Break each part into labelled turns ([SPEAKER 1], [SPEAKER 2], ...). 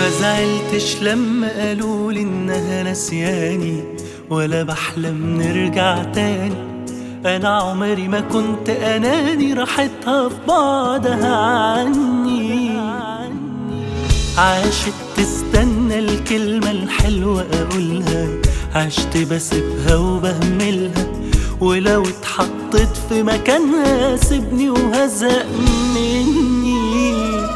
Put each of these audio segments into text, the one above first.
[SPEAKER 1] ما زعلتش لما قالولي انها نسياني، ولا بحلم نرجع تاني. انا عمري ما كنت اناني، راحتها في بعدها عني. عاشت تستنى الكلمة الحلوة اقولها، عشت بسيبها وبهملها، ولو اتحطت في مكانها سيبني وهزق مني.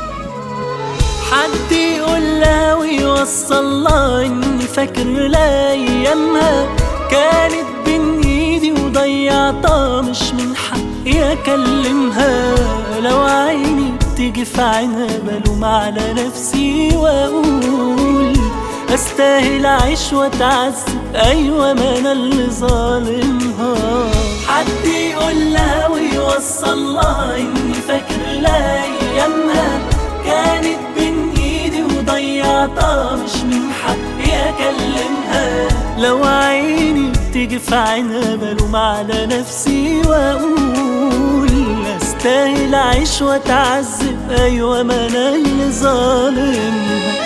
[SPEAKER 1] حد يقول لها ويوصل لها اني فاكر لايامها، كانت بين ايدي وضيعتها، مش من حقي اكلمها. لو عيني بتيجي في عينها بلوم على نفسي واقول استاهل اعيش واتعذب، ايوه ما انا اللي ظالمها. حد يقول لها ويوصل لها اني فاكر لايامها، كانت بين ايدي وضيعتها، مش من حقي اكلمها. لو عيني بتيجي في عينها بلوم على نفسي واقول استاهل اعيش واتعذب، ايوه ما انا اللي ظالمها.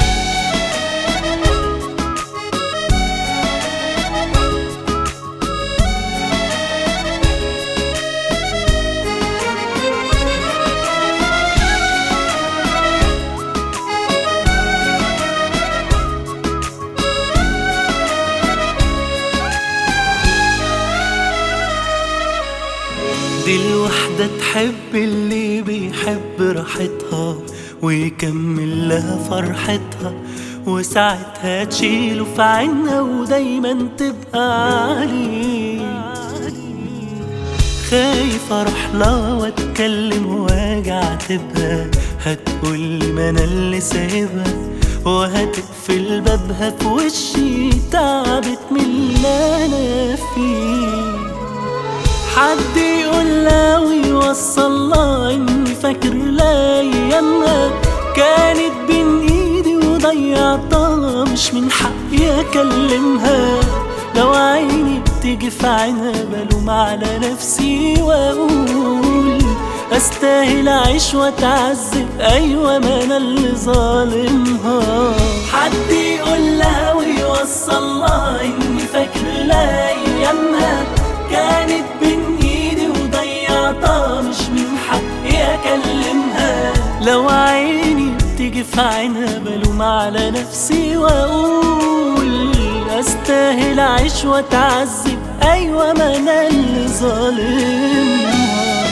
[SPEAKER 1] دي الوحدة تحب اللي بيحب راحتها، ويكمل لها فرحتها، وساعتها تشيله في عينها ودايما تبقى عليه. خايف اروح لها واتكلم واجي اعاتبها، هتقولي ما انا اللي سايبها، وهتقفل بابها في وشي، تعبت من اللي انا فيه. حد يقول لها ويوصل لها اني فاكر لايامها، كانت بين ايدي وضيعتها، مش من حقي اكلمها. لو عيني بتيجي في عينها بلوم على نفسي واقول استاهل اعيش واتعذب، ايوه ما انا اللي ظالمها. حد يقول لها ويوصل لها اني فاكر لايامها، كانت بين ايدي وضيعتها، مش من حقي اكلمها. لو عيني بتيجي في عينها بلوم على نفسي واقول استاهل اعيش واتعذب، ايوه ما انا اللي ظالمها.